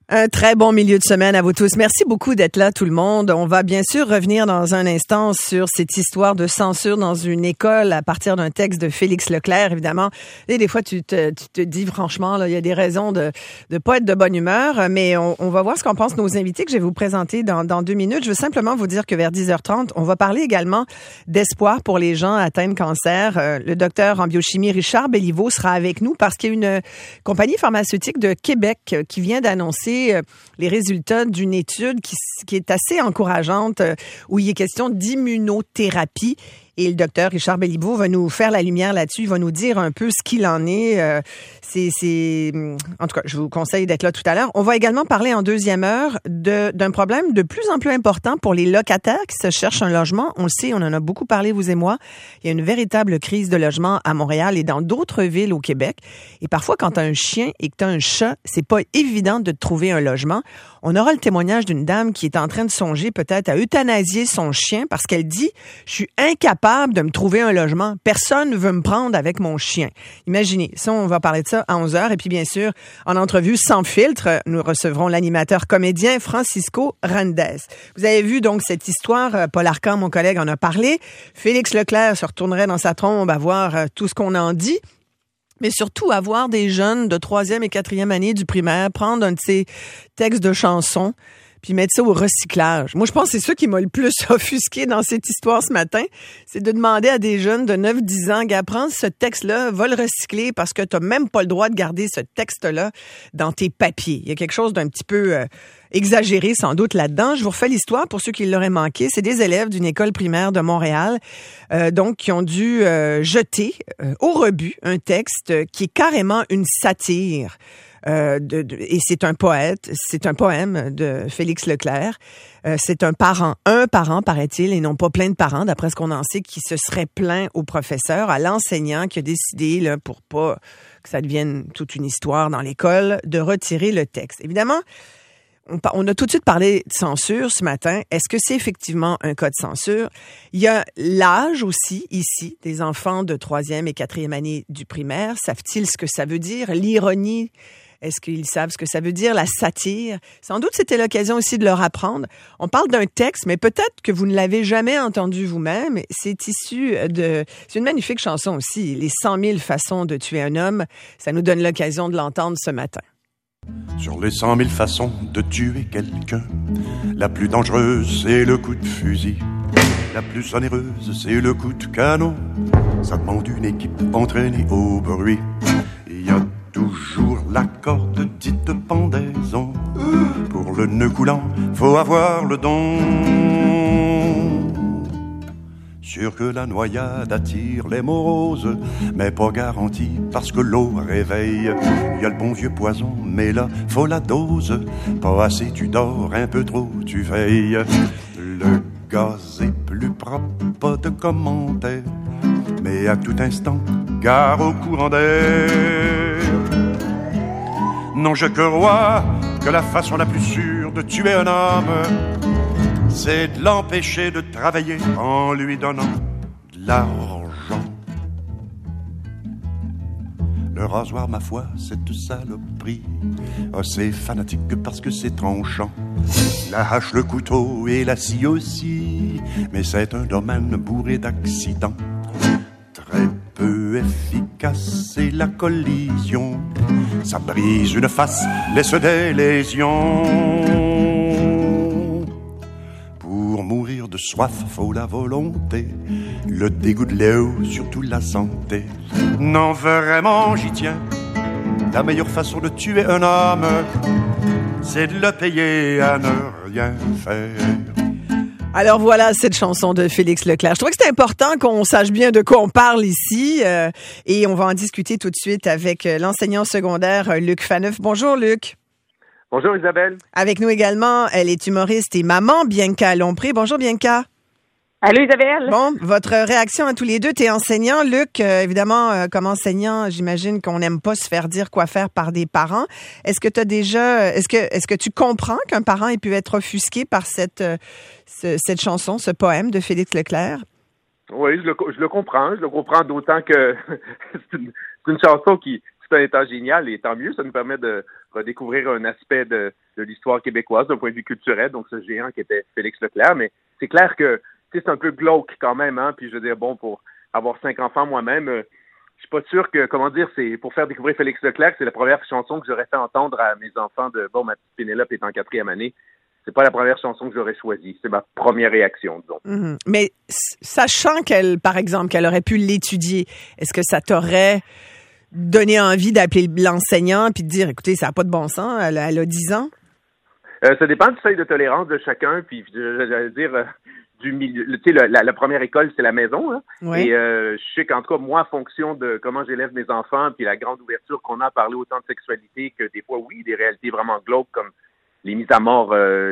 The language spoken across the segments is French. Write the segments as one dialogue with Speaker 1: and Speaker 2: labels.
Speaker 1: Un très bon milieu de semaine à vous tous. Merci beaucoup d'être là, tout le monde. On va bien sûr revenir dans un instant sur cette histoire de censure dans une école à partir d'un texte de Félix Leclerc, évidemment. Et des fois, tu te dis franchement, là, il y a des raisons de pas être de bonne humeur, mais on va voir ce qu'en pensent nos invités que je vais vous présenter dans 2 minutes. Je veux simplement vous dire que vers 10h30, on va parler également d'espoir pour les gens atteints de cancer. Le docteur en biochimie Richard Béliveau sera avec nous parce qu'il y a une compagnie pharmaceutique de Québec qui vient d'annoncer les résultats d'une étude qui est assez encourageante où il est question d'immunothérapie. Et le docteur Richard Béliveau va nous faire la lumière là-dessus. Il va nous dire un peu ce qu'il en est. En tout cas, je vous conseille d'être là tout à l'heure. On va également parler en deuxième heure d'un problème de plus en plus important pour les locataires qui se cherchent un logement. On le sait, on en a beaucoup parlé, vous et moi. Il y a une véritable crise de logement à Montréal et dans d'autres villes au Québec. Et parfois, quand tu as un chien et que tu as un chat, c'est pas évident de te trouver un logement. On aura le témoignage d'une dame qui est en train de songer peut-être à euthanasier son chien parce qu'elle dit « Je suis incapable de me trouver un logement. Personne ne veut me prendre avec mon chien. » Imaginez, ça, on va parler de ça à 11h. Et puis, bien sûr, en entrevue sans filtre, nous recevrons l'animateur comédien Francisco Randez. Vous avez vu donc cette histoire, Paul Arcand, mon collègue, en a parlé. Félix Leclerc se retournerait dans sa trombe à voir tout ce qu'on en dit. Mais surtout, à voir des jeunes de 3e et 4e année du primaire prendre un de ces textes de chansons puis mettre ça au recyclage. Moi, je pense que c'est ça qui m'a le plus offusqué dans cette histoire ce matin, c'est de demander à des jeunes de 9-10 ans, gars, prends ce texte-là, va le recycler parce que tu n'as même pas le droit de garder ce texte-là dans tes papiers. Il y a quelque chose d'un petit peu exagéré sans doute là-dedans. Je vous refais l'histoire pour ceux qui l'auraient manqué. C'est des élèves d'une école primaire de Montréal, donc qui ont dû jeter au rebut un texte qui est carrément une satire. Et c'est un poème de Félix Leclerc. C'est un parent, paraît-il, et non pas plein de parents, d'après ce qu'on en sait, qui se serait plaint au professeur, à l'enseignant qui a décidé, là, pour pas que ça devienne toute une histoire dans l'école, de retirer le texte. Évidemment, on a tout de suite parlé de censure ce matin. Est-ce que c'est effectivement un cas de censure? Il y a l'âge aussi, ici, des enfants de 3e et 4e année du primaire. Savent-ils ce que ça veut dire? L'ironie, est-ce qu'ils savent ce que ça veut dire? La satire? Sans doute, c'était l'occasion aussi de leur apprendre. On parle d'un texte, mais peut-être que vous ne l'avez jamais entendu vous-même. C'est issu c'est une magnifique chanson aussi, Les 100 000 façons de tuer un homme. Ça nous donne l'occasion de l'entendre ce matin.
Speaker 2: Sur les 100 000 façons de tuer quelqu'un, la plus dangereuse, c'est le coup de fusil. La plus onéreuse, c'est le coup de canon. Ça demande une équipe entraînée au bruit. Il y a toujours la corde dite pendaison. Pour le nœud coulant, faut avoir le don. Sûr que la noyade attire les moroses, mais pas garanti parce que l'eau réveille. Il y a le bon vieux poison, mais là, faut la dose. Pas assez, tu dors, un peu trop, tu veilles. Le gaz est plus propre, pas de commentaires, mais à tout instant, gare au courant d'air. Non, je crois que la façon la plus sûre de tuer un homme, c'est de l'empêcher de travailler en lui donnant de l'argent. Le rasoir, ma foi, cette saloperie, c'est fanatique parce que c'est tranchant. La hache, le couteau et la scie aussi, mais c'est un domaine bourré d'accidents. Très peu efficace, c'est la collision. Ça brise une face, laisse des lésions. Pour mourir de soif, faut la volonté, le dégoût de l'eau, surtout la santé. Non, vraiment, j'y tiens. La meilleure façon de tuer un homme, c'est de le payer à ne rien faire.
Speaker 1: Alors voilà cette chanson de Félix Leclerc. Je trouvais que c'était important qu'on sache bien de quoi on parle ici et on va en discuter tout de suite avec l'enseignant secondaire Luc Phaneuf. Bonjour Luc.
Speaker 3: Bonjour Isabelle.
Speaker 1: Avec nous également, elle est humoriste et maman, Bianca Lompré. Bonjour Bianca.
Speaker 4: Allô Isabelle.
Speaker 1: Bon, votre réaction à tous les deux. T'es enseignant, Luc. Évidemment, comme enseignant, j'imagine qu'on n'aime pas se faire dire quoi faire par des parents. Est-ce que tu comprends qu'un parent ait pu être offusqué par cette chanson, ce poème de Félix Leclerc?
Speaker 3: Oui, je le comprends. Je le comprends d'autant que c'est une chanson qui, c'est un temps génial et tant mieux. Ça nous permet de redécouvrir un aspect de l'histoire québécoise d'un point de vue culturel, donc ce géant qui était Félix Leclerc. Mais c'est clair que c'est un peu glauque quand même, hein. Puis je veux dire, bon, pour avoir 5 enfants moi-même, je suis pas sûr que, c'est pour faire découvrir Félix Leclerc, c'est la première chanson que j'aurais fait entendre à mes enfants de, bon, ma petite Pénélope est en 4e année. C'est pas la première chanson que j'aurais choisie. C'est ma première réaction, disons.
Speaker 1: Mm-hmm. Mais sachant par exemple, qu'elle aurait pu l'étudier, est-ce que ça t'aurait donné envie d'appeler l'enseignant puis de dire, écoutez, ça n'a pas de bon sens, elle a 10 ans?
Speaker 3: Ça dépend du seuil de tolérance de chacun, puis j'allais dire du milieu. Tu sais, la première école, c'est la maison, hein?
Speaker 1: Oui.
Speaker 3: Et je sais qu'en tout cas, moi, en fonction de comment j'élève mes enfants, puis la grande ouverture qu'on a à parler autant de sexualité que des fois, oui, des réalités vraiment glauques comme les mises à mort,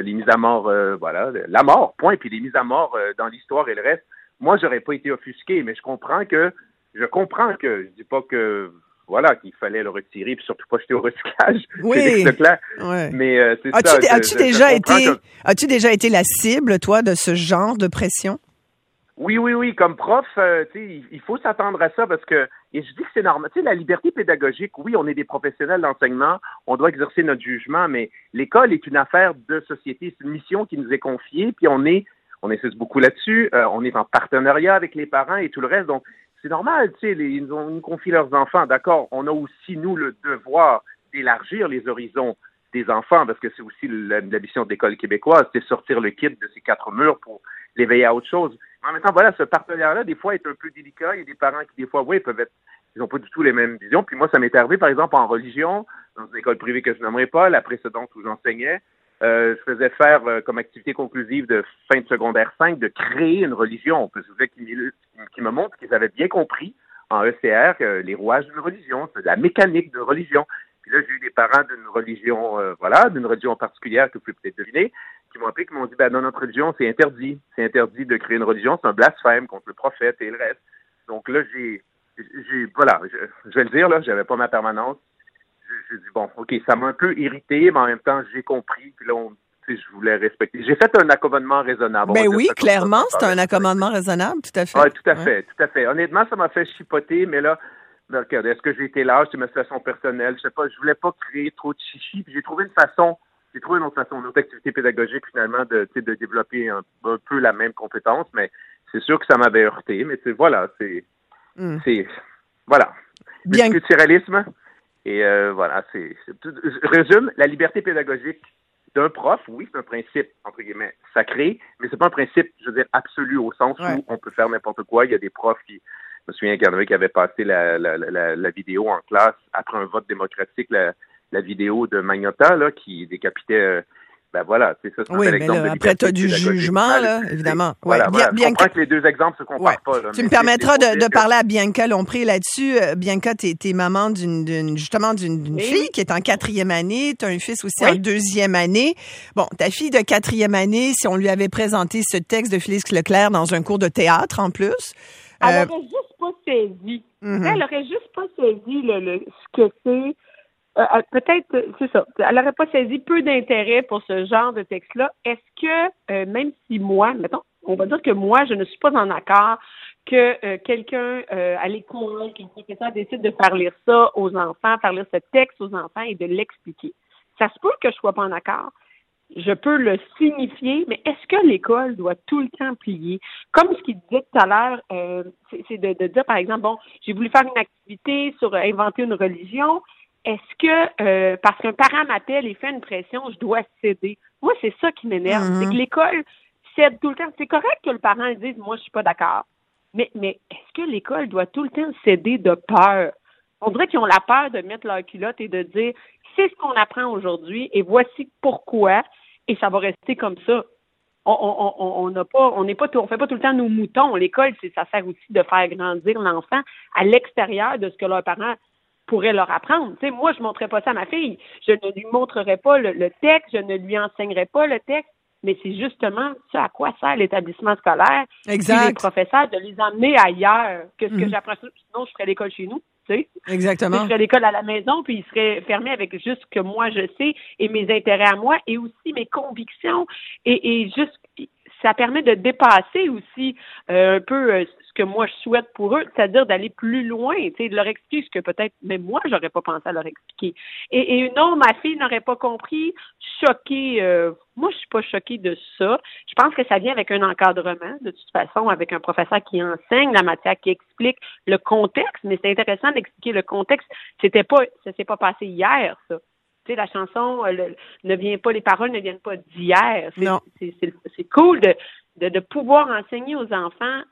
Speaker 3: voilà, la mort, point, puis les mises à mort dans l'histoire et le reste. Moi, j'aurais pas été offusqué, mais je comprends que, je dis pas que, voilà, qu'il fallait le retirer, puis surtout pas jeter au recyclage.
Speaker 1: Oui.
Speaker 3: Ouais. Mais c'est
Speaker 1: As-tu déjà été la cible, toi, de ce genre de pression?
Speaker 3: Oui. Comme prof, il faut s'attendre à ça parce que, et je dis que c'est normal. Tu sais, la liberté pédagogique, oui, on est des professionnels d'enseignement, on doit exercer notre jugement, mais l'école est une affaire de société, c'est une mission qui nous est confiée, puis on insiste beaucoup là-dessus, on est en partenariat avec les parents et tout le reste, donc c'est normal, tu sais, ils nous confient leurs enfants, d'accord, on a aussi, nous, le devoir d'élargir les horizons des enfants, parce que c'est aussi la mission de l'école québécoise, c'est sortir le kid de ces 4 murs pour l'éveiller à autre chose. En même temps, voilà, ce partenariat-là, des fois, est un peu délicat. Il y a des parents qui, des fois, oui, ils n'ont pas du tout les mêmes visions. Puis moi, ça m'est arrivé, par exemple, en religion, dans une école privée que je nommerai pas, la précédente où j'enseignais, je faisais faire comme activité conclusive de fin de secondaire 5 de créer une religion. Parce que qui me montre qu'ils avaient bien compris en ECR les rouages d'une religion, la mécanique de religion. Puis là, j'ai eu des parents d'une religion, d'une religion particulière que vous pouvez peut-être deviner, qui m'ont appelé, qui m'ont dit, dans notre religion, c'est interdit. C'est interdit de créer une religion, c'est un blasphème contre le prophète et le reste. Donc là, je vais le dire, là, j'avais pas ma permanence. J'ai dit, bon, OK, ça m'a un peu irrité, mais en même temps, j'ai compris, puis là, je voulais respecter. J'ai fait un accommodement raisonnable.
Speaker 1: Ben oui, clairement, c'est un accommodement raisonnable, tout à fait.
Speaker 3: Oui, tout à fait. Honnêtement, ça m'a fait chipoter, mais là, regarde, est-ce que j'ai été lâche, c'est ma situation personnelle, je sais pas, je voulais pas créer trop de chichi, puis j'ai trouvé une autre façon, une autre activité pédagogique finalement de développer un peu la même compétence, mais c'est sûr que ça m'avait heurté, mais voilà.
Speaker 1: Bien.
Speaker 3: Le culturalisme, et je résume, la liberté pédagogique d'un prof, oui, c'est un principe, entre guillemets, sacré, mais c'est pas un principe, je veux dire, absolu au sens où on peut faire n'importe quoi. Il y a des profs je me souviens qu'il y en avait qui avaient passé la vidéo en classe après un vote démocratique, la vidéo de Magnotta, là, qui décapitait, c'est ça, c'est un bel exemple.
Speaker 1: Mais là, après, tu as du jugement, là, évidemment.
Speaker 3: Voilà. Je comprends que les deux exemples se comparent pas, là.
Speaker 1: Tu me permettras de parler à Bianca Lompré là-dessus. Bianca, t'es maman d'une fille qui est en 4e année. Tu as un fils aussi en 2e année. Bon, ta fille de 4e annce, si on lui avait présenté ce texte de Félix Leclerc dans un cours de théâtre, en plus...
Speaker 4: Elle aurait juste pas saisi.
Speaker 1: Mm-hmm.
Speaker 4: Elle aurait juste pas saisi ce que c'est... peut-être, c'est ça. Elle n'aurait pas saisi peu d'intérêt pour ce genre de texte-là. Est-ce que, même si moi, mettons, on va dire que moi, je ne suis pas en accord que quelqu'un à l'école, qu'un professeur décide de faire lire ça aux enfants, faire lire ce texte aux enfants et de l'expliquer. Ça se peut que je sois pas en accord. Je peux le signifier, mais est-ce que l'école doit tout le temps plier? Comme ce qu'il disait tout à l'heure, c'est de dire, par exemple, bon, j'ai voulu faire une activité sur inventer une religion. Est-ce que, parce qu'un parent m'appelle et fait une pression, je dois céder? Moi, c'est ça qui m'énerve. C'est que l'école cède tout le temps. C'est correct que le parent dise, moi, je suis pas d'accord. Mais est-ce que l'école doit tout le temps céder de peur? On dirait qu'ils ont la peur de mettre leur culotte et de dire, c'est ce qu'on apprend aujourd'hui et voici pourquoi, et ça va rester comme ça. On fait pas tout le temps nos moutons. L'école, ça sert aussi de faire grandir l'enfant à l'extérieur de ce que leurs parents pourraient leur apprendre. Tu sais, moi, je ne montrerais pas ça à ma fille. Je ne lui montrerai pas le texte, je ne lui enseignerai pas le texte, mais c'est justement ça à quoi sert l'établissement scolaire.
Speaker 1: Exact.
Speaker 4: Les professeurs, de les emmener ailleurs que ce que j'apprends. Sinon, je ferais l'école chez nous. Tu sais?
Speaker 1: Exactement.
Speaker 4: Je ferais l'école à la maison, puis il serait fermé avec juste ce que moi je sais et mes intérêts à moi et aussi mes convictions et juste ça permet de dépasser aussi un peu ce que moi je souhaite pour eux, c'est-à-dire d'aller plus loin, tu sais, de leur expliquer ce que peut-être même moi j'aurais pas pensé à leur expliquer. Et non, ma fille n'aurait pas compris, choquée. Moi, je suis pas choquée de ça. Je pense que ça vient avec un encadrement, de toute façon, avec un professeur qui enseigne la matière, qui explique le contexte. Mais c'est intéressant d'expliquer le contexte. Ça s'est pas passé hier, ça. Tu sais, la chanson les paroles ne viennent pas d'hier. C'est cool de pouvoir enseigner aux enfants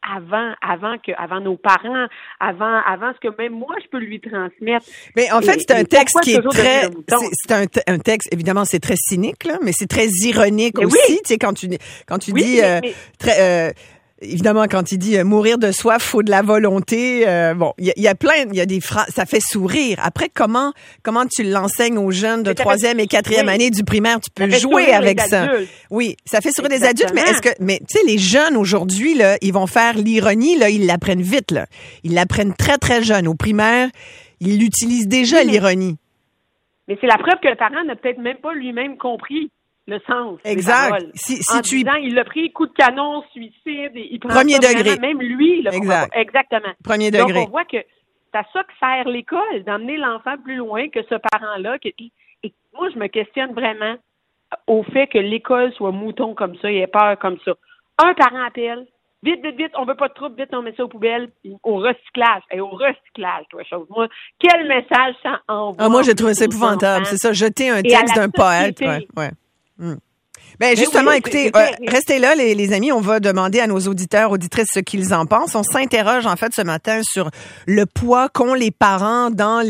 Speaker 4: avant nos parents, avant ce que même moi je peux lui transmettre.
Speaker 1: Mais en fait, c'est un texte qui est très, c'est un texte, évidemment, c'est très cynique, là, mais c'est très ironique aussi. Oui. Tu sais, quand tu dis évidemment, quand il dit mourir de soif, faut de la volonté. Bon, il y a des phrases, ça fait sourire. Après, comment tu l'enseignes aux jeunes de 3e et 4e année du primaire, tu peux jouer avec ça. Oui, ça fait sourire des adultes, mais tu sais, les jeunes aujourd'hui, là, ils vont faire l'ironie, là, ils l'apprennent vite, là. Ils l'apprennent très, très jeune. Au primaire, ils l'utilisent déjà, l'ironie.
Speaker 4: Mais c'est la preuve que le parent n'a peut-être même pas lui-même compris le sens.
Speaker 1: Exact.
Speaker 4: Disant, il l'a pris coup de canon, suicide, il prend
Speaker 1: premier degré.
Speaker 4: Vraiment, même lui, là. Exactement.
Speaker 1: Premier degré.
Speaker 4: Donc, on voit que c'est à ça que sert l'école, d'emmener l'enfant plus loin que ce parent-là. Et moi, je me questionne vraiment au fait que l'école soit mouton comme ça, et ait peur comme ça. Un parent appelle, vite, on veut pas de trouble, vite, on met ça aux poubelles, au recyclage. Et au recyclage, toi, chose. Moi, quel message ça envoie?
Speaker 1: Moi, j'ai trouvé ça épouvantable. C'est ça, jeter un texte d'un poète. Ouais. Ben justement, écoutez, restez là, les amis. On va demander à nos auditeurs, auditrices ce qu'ils en pensent. On s'interroge en fait ce matin sur le poids qu'ont les parents dans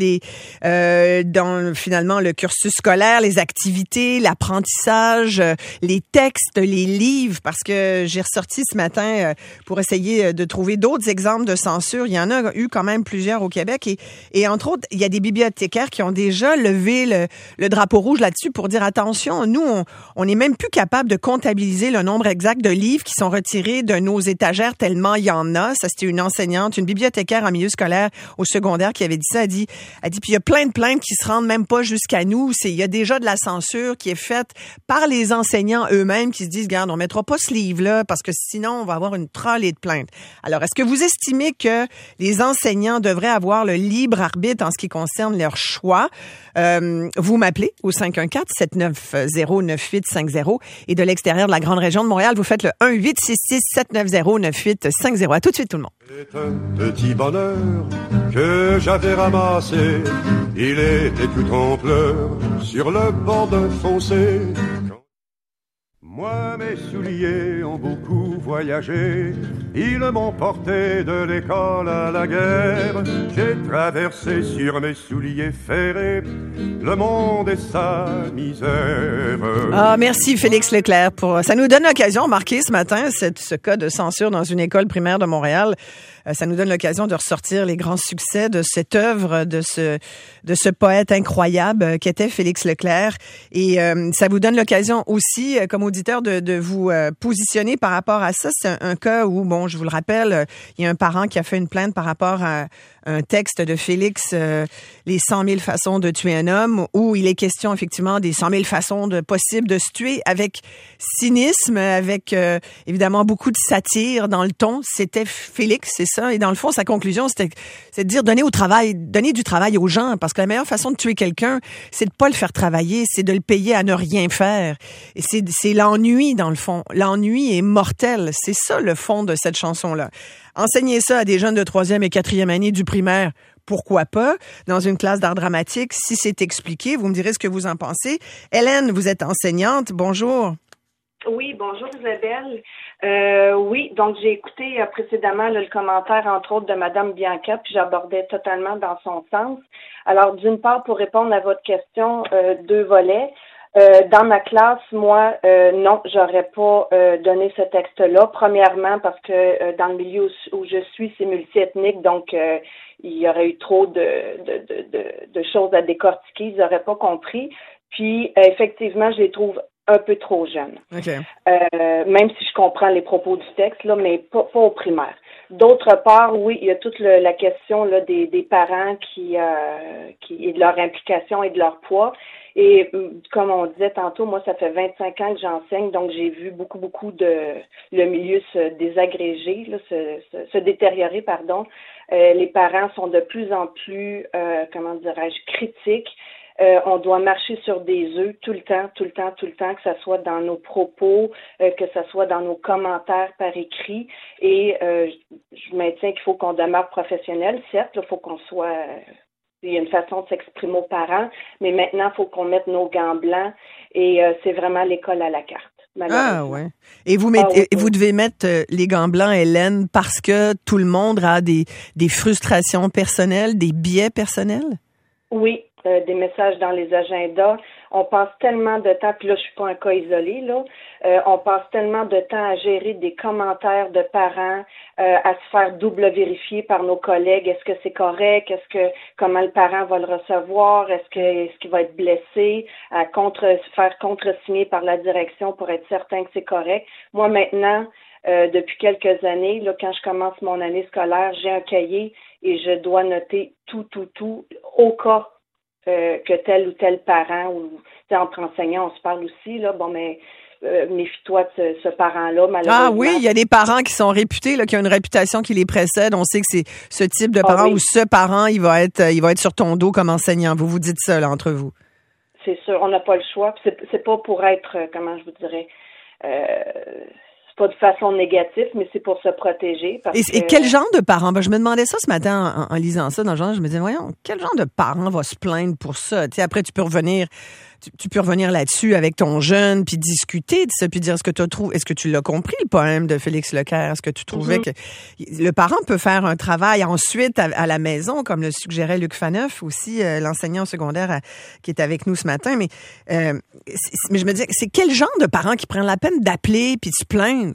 Speaker 1: finalement le cursus scolaire, les activités, l'apprentissage, les textes, les livres. Parce que j'ai ressorti ce matin pour essayer de trouver d'autres exemples de censure. Il y en a eu quand même plusieurs au Québec et entre autres, il y a des bibliothécaires qui ont déjà levé le drapeau rouge là-dessus pour dire attention, nous on n'est même plus capable de comptabiliser le nombre exact de livres qui sont retirés de nos étagères tellement il y en a. Ça, c'était une enseignante, une bibliothécaire en milieu scolaire au secondaire qui avait dit ça. Elle dit, puis il y a plein de plaintes qui se rendent même pas jusqu'à nous. Il y a déjà de la censure qui est faite par les enseignants eux-mêmes qui se disent, regarde, on mettra pas ce livre-là parce que sinon, on va avoir une trolley de plaintes. Alors, est-ce que vous estimez que les enseignants devraient avoir le libre arbitre en ce qui concerne leur choix? Vous m'appelez au 514-790-9850 et de l'extérieur de la grande région de Montréal, vous faites le 1-866-790-9850. À tout de suite, tout le monde.
Speaker 2: C'est un petit bonheur que j'avais ramassé. Il était tout en pleurs sur le bord d'un fossé. Moi, mes souliers ont beaucoup voyagé. Ils m'ont porté de l'école à la guerre. J'ai traversé sur mes souliers ferrés le monde et sa misère.
Speaker 1: Ah, merci Félix Leclerc. Ça nous donne l'occasion, remarquez ce matin, ce cas de censure dans une école primaire de Montréal. Ça nous donne l'occasion de ressortir les grands succès de cette œuvre, de ce poète incroyable qu'était Félix Leclerc. Et ça vous donne l'occasion aussi, comme auditeur, de vous positionner par rapport à ça. C'est un cas où, bon, je vous le rappelle, il y a un parent qui a fait une plainte par rapport à un texte de Félix, les 100 000 façons de tuer un homme, où il est question effectivement des 100 000 façons possibles de se tuer, avec cynisme, avec évidemment beaucoup de satire dans le ton. C'était Félix, c'est ça. Et dans le fond, sa conclusion, c'est de dire donner du travail aux gens, parce que la meilleure façon de tuer quelqu'un, c'est de pas le faire travailler, c'est de le payer à ne rien faire. Et c'est l'ennui dans le fond. L'ennui est mortel. C'est ça le fond de cette chanson-là. Enseigner ça à des jeunes de 3e et 4e année du primaire, pourquoi pas, dans une classe d'art dramatique, si c'est expliqué, vous me direz ce que vous en pensez. Hélène, vous êtes enseignante, bonjour.
Speaker 5: Oui, bonjour Isabelle. Oui, donc j'ai écouté précédemment le commentaire, entre autres, de Mme Bianca, puis j'abordais totalement dans son sens. Alors, d'une part, pour répondre à votre question, 2 volets. Dans ma classe, moi, non, j'aurais pas donné ce texte-là. Premièrement, parce que dans le milieu où je suis, c'est multiethnique, donc il y aurait eu trop de choses à décortiquer, ils n'auraient pas compris. Puis, effectivement, je les trouve un peu trop jeunes.
Speaker 1: Okay.
Speaker 5: Même si je comprends les propos du texte, là, mais pas au primaire. D'autre part, oui, il y a toute la question là, des parents qui et de leur implication et de leur poids. Et comme on disait tantôt, moi, ça fait 25 ans que j'enseigne, donc j'ai vu beaucoup le milieu se désagréger, là, se détériorer, pardon. Les parents sont de plus en plus, critiques. On doit marcher sur des œufs tout le temps, que ça soit dans nos propos, que ça soit dans nos commentaires par écrit. Et je maintiens qu'il faut qu'on demeure professionnel. Certes, il faut qu'on soit... il y a une façon de s'exprimer aux parents, mais maintenant, il faut qu'on mette nos gants blancs et c'est vraiment l'école à la carte.
Speaker 1: Ah ouais. Et vous vous devez mettre les gants blancs, Hélène, parce que tout le monde a des frustrations personnelles, des biais personnels?
Speaker 5: Oui. Des messages dans les agendas. On passe tellement de temps, puis là, je suis pas un cas isolé, là. On passe tellement de temps à gérer des commentaires de parents, à se faire double vérifier par nos collègues. Est-ce que c'est correct? Comment le parent va le recevoir? Est-ce qu'il va être blessé? À faire contresigner par la direction pour être certain que c'est correct. Moi, maintenant, depuis quelques années, là, quand je commence mon année scolaire, j'ai un cahier et je dois noter tout, au cas que tel ou tel parent, ou entre enseignants, on se parle aussi, là, mais méfie-toi de ce parent-là, malheureusement.
Speaker 1: Ah oui, il y a des parents qui sont réputés, là, qui ont une réputation qui les précède. On sait que c'est ce type de parent ou ce parent, il va être sur ton dos comme enseignant. Vous vous dites ça, là, entre vous.
Speaker 5: C'est sûr, on n'a pas le choix. C'est pas pour être, comment je vous dirais, pas de façon négative, mais c'est pour se protéger.
Speaker 1: Et quel genre de parent? Ben, je me demandais ça ce matin en lisant ça dans le journal. Je me disais, voyons, quel genre de parent va se plaindre pour ça? Tu sais, après, tu peux revenir là-dessus avec ton jeune, puis discuter de ça, puis dire est-ce que tu l'as compris, le poème de Félix Leclerc? Est-ce que tu trouvais que le parent peut faire un travail ensuite à la maison, comme le suggérait Luc Faneuf aussi, l'enseignant secondaire qui est avec nous ce matin. Mais je me disais, c'est quel genre de parents qui prennent la peine d'appeler puis de se plaindre?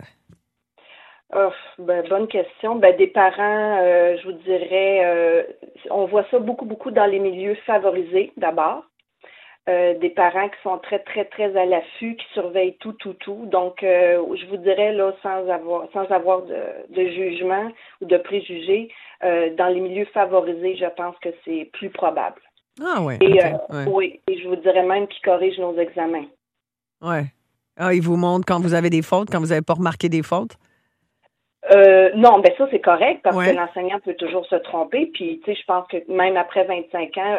Speaker 5: Bonne question. Des parents, je vous dirais, on voit ça beaucoup dans les milieux favorisés d'abord. Des parents qui sont très, très, très à l'affût, qui surveillent tout. Donc, je vous dirais, là, sans avoir de jugement ou de préjugés, dans les milieux favorisés, je pense que c'est plus probable.
Speaker 1: Ah ouais.
Speaker 5: Et,
Speaker 1: ouais.
Speaker 5: Oui, et je vous dirais même qu'ils corrigent nos examens.
Speaker 1: Ouais. Ah, ils vous montrent quand vous avez des fautes, quand vous n'avez pas remarqué des fautes?
Speaker 5: Non, ça c'est correct parce que l'enseignant peut toujours se tromper. Puis, tu sais, je pense que même après 25 ans,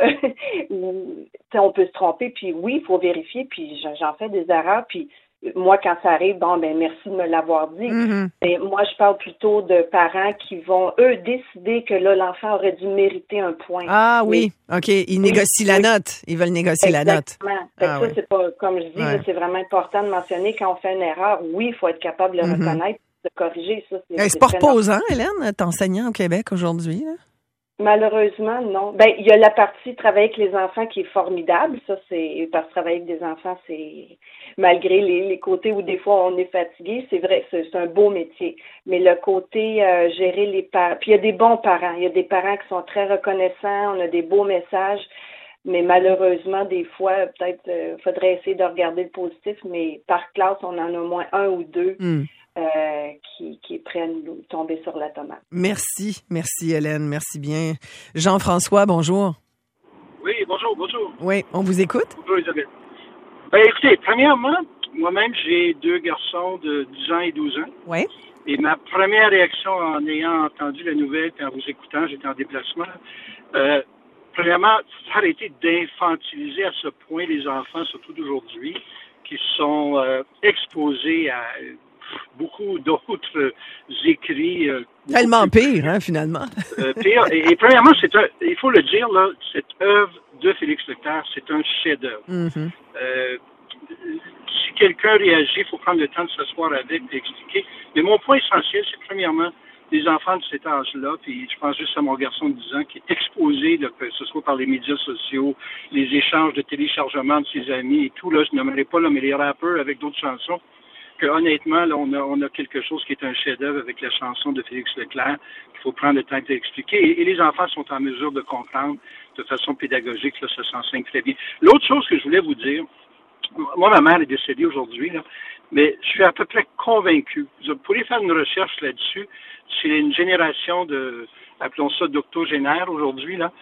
Speaker 5: on peut se tromper. Puis oui, il faut vérifier. Puis j'en fais des erreurs. Puis moi, quand ça arrive, merci de me l'avoir dit.
Speaker 1: Mm-hmm.
Speaker 5: Et moi, je parle plutôt de parents qui vont, eux, décider que là, l'enfant aurait dû mériter un point.
Speaker 1: Ah oui, OK. Ils négocient la note. Ils veulent négocier la note.
Speaker 5: Exactement. C'est pas, comme je dis, là, c'est vraiment important de mentionner quand on fait une erreur. Oui, il faut être capable de le reconnaître. De corriger ça.
Speaker 1: C'est pas reposant, Hélène, t'enseignant au Québec aujourd'hui, là?
Speaker 5: Malheureusement, non. Il y a la partie travailler avec les enfants qui est formidable. Ça, c'est parce que travailler avec des enfants, c'est malgré les côtés où des fois on est fatigué, c'est vrai, c'est un beau métier. Mais le côté gérer les parents, puis il y a des bons parents. Il y a des parents qui sont très reconnaissants. On a des beaux messages. Mais malheureusement, des fois, peut-être faudrait essayer de regarder le positif. Mais par classe, on en a au moins un ou deux. Qui est prêt à nous tomber sur la tomate.
Speaker 1: Merci Hélène, merci bien. Jean-François, bonjour.
Speaker 6: Oui, bonjour.
Speaker 1: Oui, on vous écoute?
Speaker 6: Bonjour Isabelle. Écoutez, premièrement, moi-même, j'ai 2 garçons de 10 ans et 12 ans.
Speaker 1: Oui.
Speaker 6: Et ma première réaction en ayant entendu la nouvelle et en vous écoutant, j'étais en déplacement, premièrement, il faut arrêter d'infantiliser à ce point les enfants, surtout d'aujourd'hui, qui sont exposés à beaucoup d'autres écrits.
Speaker 1: Tellement pire, finalement.
Speaker 6: Pire. Et premièrement, il faut le dire, là, cette œuvre de Félix Leclerc, c'est un chef-d'œuvre.
Speaker 1: Mm-hmm.
Speaker 6: Si quelqu'un réagit, il faut prendre le temps de s'asseoir avec et expliquer. Mais mon point essentiel, c'est premièrement, les enfants de cet âge-là, puis je pense juste à mon garçon de 10 ans qui est exposé, là, que ce soit par les médias sociaux, les échanges de téléchargement de ses amis et tout, là, je n'aimerais pas, là, mais les rappeurs avec d'autres chansons, que honnêtement, là, on a quelque chose qui est un chef-d'œuvre avec la chanson de Félix Leclerc qu'il faut prendre le temps d'expliquer. Et les enfants sont en mesure de comprendre de façon pédagogique, là, ça s'enseigne très bien. L'autre chose que je voulais vous dire, moi, ma mère est décédée aujourd'hui, là, Mais je suis à peu près convaincu. Vous pourriez faire une recherche là-dessus. C'est une génération de, appelons ça d'octogénaires aujourd'hui, là.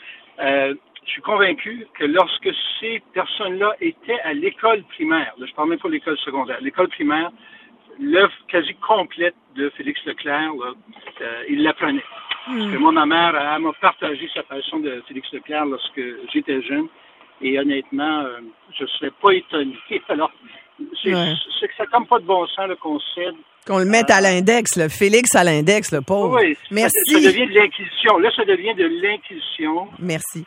Speaker 6: Je suis convaincu que lorsque ces personnes-là étaient à l'école primaire, là, je ne parle même pas de l'école secondaire, l'école primaire, l'œuvre quasi complète de Félix Leclerc, là, il l'apprenait. Parce que moi, ma mère, elle m'a partagé sa passion de Félix Leclerc lorsque j'étais jeune. Et honnêtement, je ne serais pas étonné. Alors, c'est que ça tombe pas de bon sens, le concept.
Speaker 1: Qu'on le mette à l'index, le Félix à l'index, le pauvre.
Speaker 6: Oui,
Speaker 1: merci.
Speaker 6: Ça devient de l'inquisition. Là, ça devient de l'inquisition.
Speaker 1: Merci.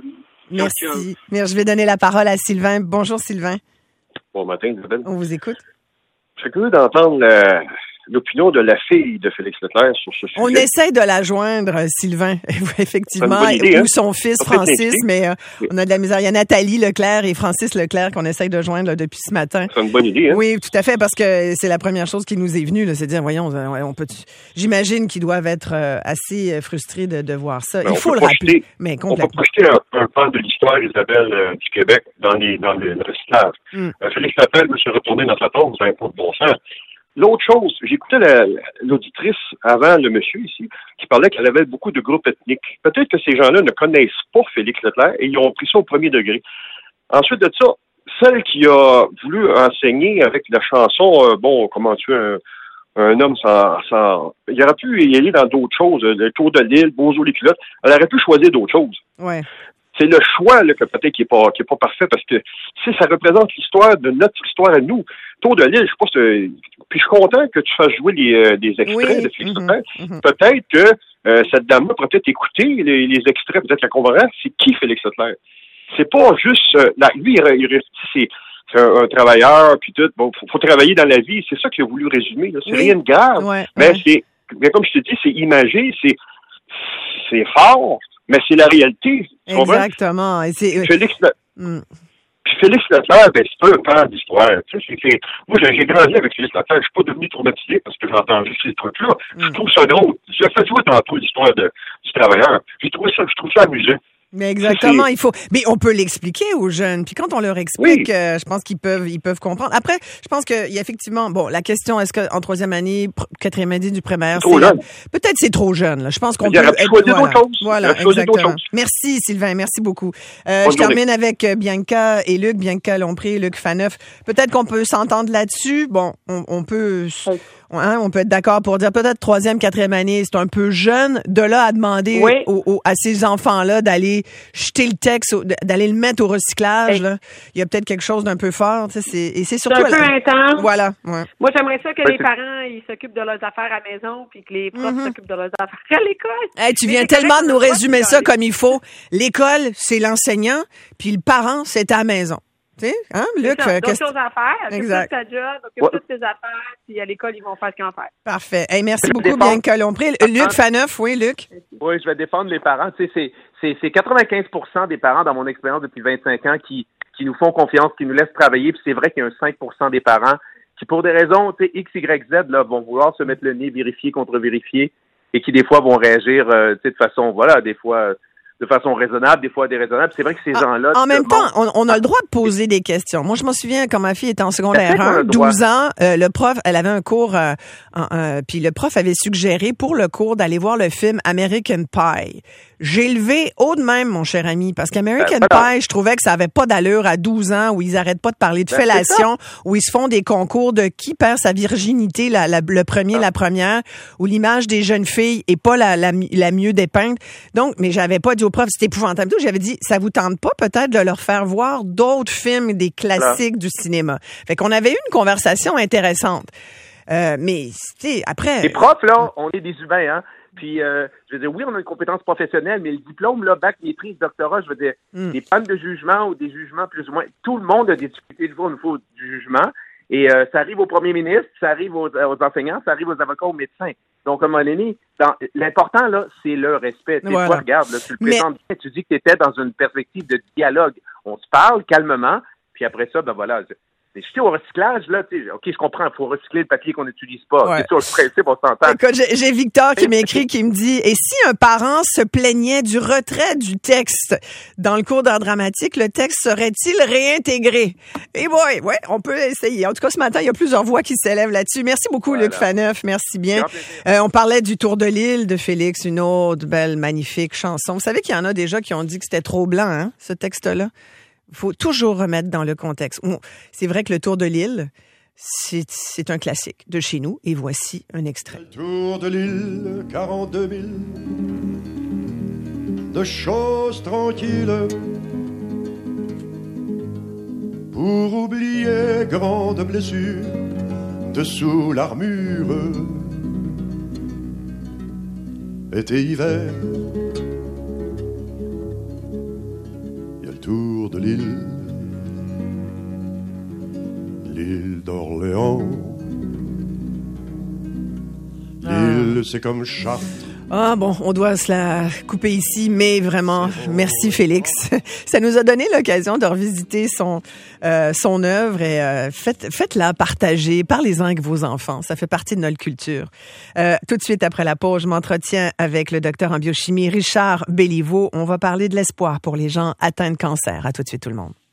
Speaker 6: Merci.
Speaker 1: Je vais donner la parole à Sylvain. Bonjour, Sylvain.
Speaker 7: Bon matin, Isabelle.
Speaker 1: On vous écoute.
Speaker 7: Je suis curieux d'entendre l'opinion de la fille de Félix Leclerc sur ce sujet.
Speaker 1: On essaie de la joindre, Sylvain, effectivement,
Speaker 7: idée,
Speaker 1: ou son fils Francis, mais on a de la misère. Il y a Nathalie Leclerc et Francis Leclerc qu'on essaie de joindre là, depuis ce matin.
Speaker 7: C'est une bonne idée, hein?
Speaker 1: Oui, tout à fait, parce que c'est la première chose qui nous est venue, là, c'est de dire, voyons, on peut. J'imagine qu'ils doivent être assez frustrés de voir ça.
Speaker 7: Mais
Speaker 1: il faut le rappeler, mais
Speaker 7: on peut
Speaker 1: complètement.
Speaker 7: projeter un pan de l'histoire, Isabelle, du Québec dans le recyclage. Félix Leclerc veut se retourner dans sa tombe, ça n'a pas de bon sens. L'autre chose, j'écoutais l'auditrice avant le monsieur ici, qui parlait qu'elle avait beaucoup de groupes ethniques. Peut-être que ces gens-là ne connaissent pas Félix Leclerc et ils ont pris ça au premier degré. Ensuite de ça, celle qui a voulu enseigner avec la chanson comment tuer un homme sans... Il aurait pu y aller dans d'autres choses, le tour de l'île, Bozo les culottes. Elle aurait pu choisir d'autres choses.
Speaker 1: Ouais.
Speaker 7: C'est le choix là, que peut-être qui est pas parfait parce que si ça représente l'histoire de notre histoire à nous. Tour de l'île, je sais pas puis je suis content que tu fasses jouer des extraits de Félix Leclerc. Peut-être que cette dame-là pourrait peut-être écouter les extraits, peut-être la convaincre. C'est qui Félix Leclerc? C'est pas juste lui, c'est un travailleur, puis tout. Bon, faut travailler dans la vie. C'est ça qu'il a voulu résumer. Là. C'est rien de grave. Mais comme je te dis, c'est imagé, c'est fort. Mais c'est la réalité.
Speaker 1: Exactement. Et c'est
Speaker 7: Félix Leclerc, c'est un pan d'histoire. Moi, j'ai grandi avec Félix Leclerc. Je suis pas devenu traumatisé parce que j'ai entendu ces trucs-là. Je trouve ça drôle. J'ai fait jouer tantôt l'histoire du travailleur. Je trouve ça amusant.
Speaker 1: Mais exactement, mais on peut l'expliquer aux jeunes. Puis quand on leur explique, je pense qu'ils peuvent comprendre. Après, je pense qu'il y a effectivement, la question, est-ce qu'en troisième année, quatrième année du primaire, peut-être c'est trop jeune, là. Je pense qu'on peut
Speaker 7: choisir d'autres choses.
Speaker 1: Voilà, exactement. Merci, Sylvain. Merci beaucoup. Je termine avec Bianca et Luc. Bianca Lompré et Luc Faneuf. Peut-être qu'on peut s'entendre là-dessus. Bon, on peut être d'accord pour dire peut-être troisième, quatrième année, c'est un peu jeune. De là à demander à ces enfants-là d'aller jeter le texte, d'aller le mettre au recyclage. Là. Il y a peut-être quelque chose d'un peu fort. Et c'est surtout
Speaker 4: un peu intense.
Speaker 1: Voilà. Ouais.
Speaker 4: Moi, j'aimerais ça que les parents ils s'occupent de leurs affaires à la maison puis que les profs s'occupent de leurs affaires à l'école.
Speaker 1: Hey, tu viens tellement de nous résumer ça comme il faut. L'école, c'est l'enseignant, puis le parent, c'est à la maison. Tu sais, hein, Luc?
Speaker 4: D'autres choses à faire.
Speaker 1: Exact.
Speaker 4: Occupe ta job, occupe toutes tes affaires, puis à l'école, ils vont faire ce qu'ils vont faire.
Speaker 1: Parfait. Hey, merci beaucoup, Bianca Lompré. Luc Faneuf, oui, Luc?
Speaker 3: Oui, je vais défendre les parents. Tu sais, c'est 95% des parents, dans mon expérience depuis 25 ans, qui nous font confiance, qui nous laissent travailler. Puis c'est vrai qu'il y a un 5% des parents qui, pour des raisons, tu sais, X, Y, Z, là, vont vouloir se mettre le nez, vérifier, contre-vérifier, et qui, des fois, vont réagir, tu sais, de façon, des fois... de façon raisonnable, des fois déraisonnable. C'est vrai que ces gens-là...
Speaker 1: En même temps, on a le droit de poser des questions. Moi, je me souviens quand ma fille était en secondaire 1, 12 ans, le prof, elle avait un cours, puis le prof avait suggéré pour le cours d'aller voir le film American Pie. J'ai levé haut de même, mon cher ami, parce qu'American Pie, je trouvais que ça avait pas d'allure à 12 ans, où ils arrêtent pas de parler de fellation, où ils se font des concours de qui perd sa virginité, le premier, la première, où l'image des jeunes filles est pas la mieux dépeinte. Donc, mais j'avais pas dit au prof, c'était épouvantable. J'avais dit, ça vous tente pas peut-être de leur faire voir d'autres films, des classiques du cinéma. Fait qu'on avait eu une conversation intéressante. Mais, tu sais, après...
Speaker 3: Les profs, là, on est des humains, hein. Puis, je veux dire, oui, on a une compétence professionnelle, mais le diplôme, là, bac, maîtrise, doctorat, je veux dire, des pannes de jugement ou des jugements plus ou moins, tout le monde a des difficultés au niveau du jugement. Et ça arrive au premier ministre, ça arrive aux enseignants, ça arrive aux avocats, aux médecins. Donc, à un moment donné, l'important, là, c'est le respect. Toi, regarde, là, tu le présentes bien, tu dis que tu étais dans une perspective de dialogue. On se parle calmement, puis après ça, Je suis au recyclage, là, OK, je comprends, il faut recycler le papier qu'on n'utilise pas.
Speaker 1: Ouais.
Speaker 3: C'est sur le principe, on s'entend.
Speaker 1: Écoute, j'ai Victor qui m'écrit, qui me dit, et si un parent se plaignait du retrait du texte dans le cours d'art dramatique, le texte serait-il réintégré? Et boy, ouais, on peut essayer. En tout cas, ce matin, il y a plusieurs voix qui s'élèvent là-dessus. Merci beaucoup, Luc Faneuf. Merci bien. On parlait du Tour de l'île de Félix, une autre belle, magnifique chanson. Vous savez qu'il y en a déjà qui ont dit que c'était trop blanc, hein, ce texte-là? Il faut toujours remettre dans le contexte. C'est vrai que le Tour de l'île, c'est un classique de chez nous. Et voici un extrait.
Speaker 2: Le Tour de l'île, 42 000 de choses tranquilles pour oublier grande blessure dessous l'armure. Été, hiver, Tour de l'île d'Orléans. L'île, c'est comme Chartres.
Speaker 1: Ah bon, on doit se la couper ici, mais vraiment, merci Félix. Ça nous a donné l'occasion de revisiter son œuvre et faites-la partager, parlez-en avec vos enfants, ça fait partie de notre culture. Tout de suite après la pause, je m'entretiens avec le docteur en biochimie Richard Béliveau. On va parler de l'espoir pour les gens atteints de cancer. À tout de suite tout le monde.